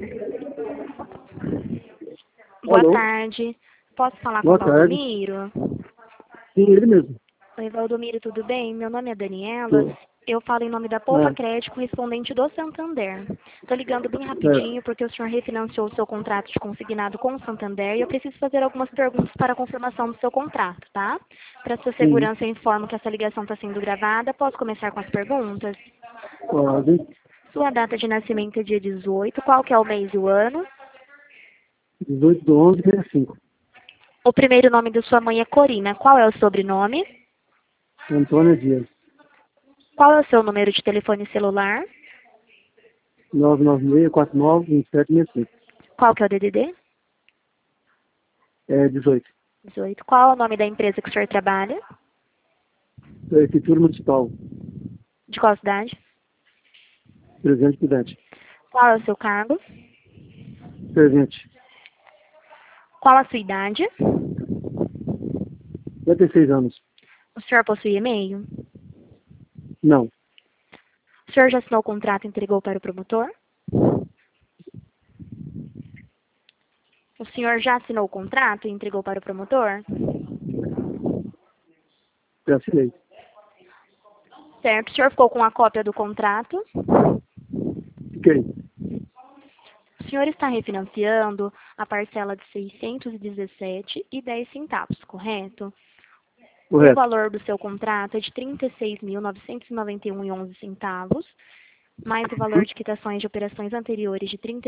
Boa Alô? tarde. Posso falar com o Boa tarde. Valdomiro? Sim, ele mesmo. Oi, Valdomiro, tudo bem? Meu nome é Daniela. Tô. Eu falo em nome da Poupa Ah, Crédito, correspondente do Santander. Estou ligando bem certo. rapidinho porque o senhor refinanciou o seu contrato de consignado com o Santander e eu preciso fazer algumas perguntas para a confirmação do seu contrato, tá? Para sua Sim. segurança, eu informo que essa ligação está sendo gravada. Posso começar com as perguntas? Pode. Sua data de nascimento é dia 18. Qual que é o mês e o ano? 18/11/65. O primeiro nome da sua mãe é Corina. Qual é o sobrenome? Antônia Dias. Qual é o seu número de telefone celular? 996492765. Qual que é o DDD? É 18. 18. Qual é o nome da empresa que o senhor trabalha? Prefeitura Municipal. De qual cidade? Presidente Prudente. Qual é o seu cargo? Presente. Qual a sua idade? 56 anos. O senhor possui e-mail? Não. O senhor já assinou o contrato e entregou para o promotor? O senhor já assinou o contrato e entregou para o promotor? Já assinei. Certo. O senhor ficou com a cópia do contrato? Fiquei. O senhor está refinanciando a parcela de R$ 617,10, correto? O Correto. valor do seu contrato é de R$ 36.991,11, mais o valor de quitações de operações anteriores de R$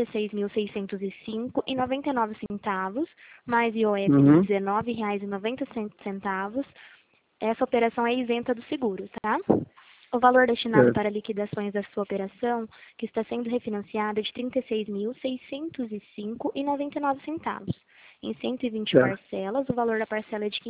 36.605,99, mais IOF de R$ Uhum. 19,90. Essa operação é isenta do seguro, tá? O valor destinado Certo. para liquidações da sua operação, que está sendo refinanciada, é de R$ 36.605,99. Em 120 Certo. parcelas, o valor da parcela é de R$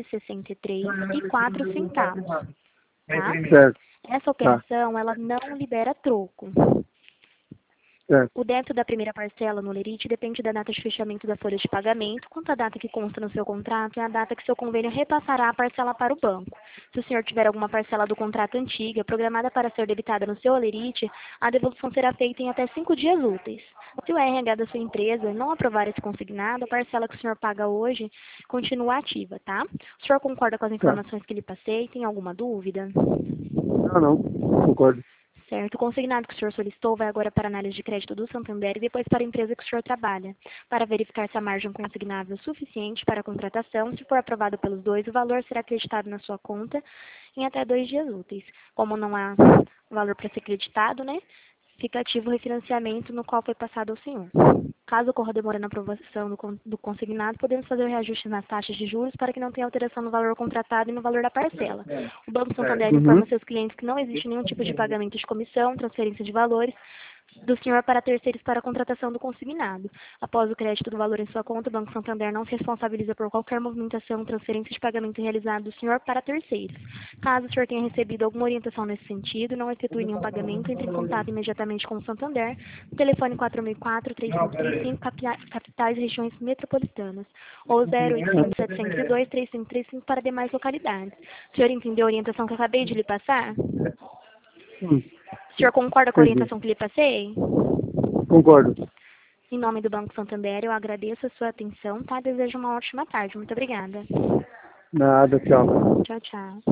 563,04, tá? Certo. Essa Tá. operação, ela não libera troco. Certo. O débito da primeira parcela no Lerite depende da data de fechamento da folha de pagamento. Quanto à data que consta no seu contrato, é a data que seu convênio repassará a parcela para o banco. Se o senhor tiver alguma parcela do contrato antiga, programada para ser debitada no seu Lerite, a devolução será feita em até 5 dias úteis. Se o RH da sua empresa não aprovar esse consignado, a parcela que o senhor paga hoje continua ativa, tá? O senhor concorda com as Tá. informações que lhe passei? Tem alguma dúvida? Não. Concordo. Certo. O consignado que o senhor solicitou vai agora para a análise de crédito do Santander e depois para a empresa que o senhor trabalha, para verificar se a margem consignável é suficiente para a contratação. Se for aprovado pelos dois, o valor será acreditado na sua conta em até 2 dias úteis. Como não há valor para ser acreditado, né? Fica ativo o refinanciamento no qual foi passado ao senhor. Caso ocorra demora na aprovação do consignado, podemos fazer o reajuste nas taxas de juros para que não tenha alteração no valor contratado e no valor da parcela. O Banco Santander informa Uhum. seus clientes que não existe nenhum tipo de pagamento de comissão, transferência de valores do senhor para terceiros para a contratação do consignado. Após o crédito do valor em sua conta, o Banco Santander não se responsabiliza por qualquer movimentação, transferência de pagamento realizado do senhor para terceiros. Caso o senhor tenha recebido alguma orientação nesse sentido, não efetue nenhum pagamento, entre em contato imediatamente com o Santander, no telefone 4004-3535, capitais e regiões metropolitanas, ou 0800-702-3535 para demais localidades. O senhor entendeu a orientação que eu acabei de lhe passar? Hum. O senhor concorda com a Entendi. orientação que lhe passei? Concordo. Em nome do Banco Santander, eu agradeço a sua atenção, tá? Desejo uma ótima tarde. Muito obrigada. Nada. Tchau. Tchau, tchau.